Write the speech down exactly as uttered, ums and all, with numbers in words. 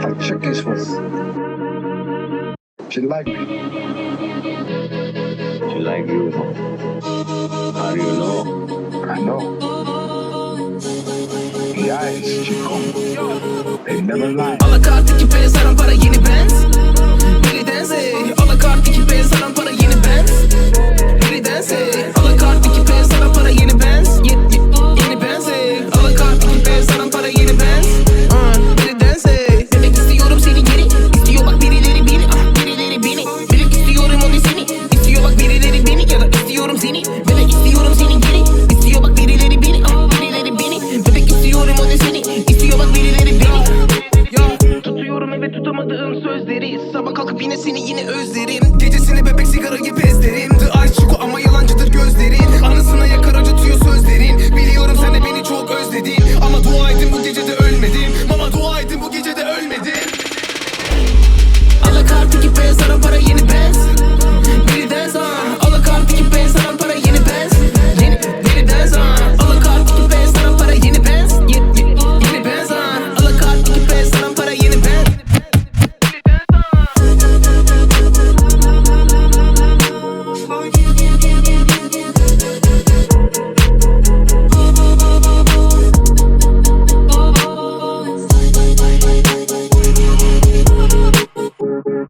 Like chick this was. She like me. She like you. How do you know? I know. The eyes, Chico. They never lie. Alakart iki P saran para yeni Benz. Biri dense. Alakart iki P saran para yeni Benz. Biri dense. Alakart iki P saran para yeni Benz. Ye- ye- Yeni Benz. Alakart iki P saran para yeni Benz. Uh, Biri dense. Demek istiyorum seni geri. İstiyor bak birileri beni. Ah birileri beni. Bilip istiyorum onu seni. İstiyor bak birileri beni. Ya da istiyorum seni. Bebek istiyorum seni geri. İstiyor bak birileri beni. Ah birileri beni. Bebek istiyorum onu seni. İstiyor bak birileri beni. Ya tutuyorum evet tutamadığım sözleri. Sabah kalkıp yine seni yine özlerim. Gecesini bebek sigara gibi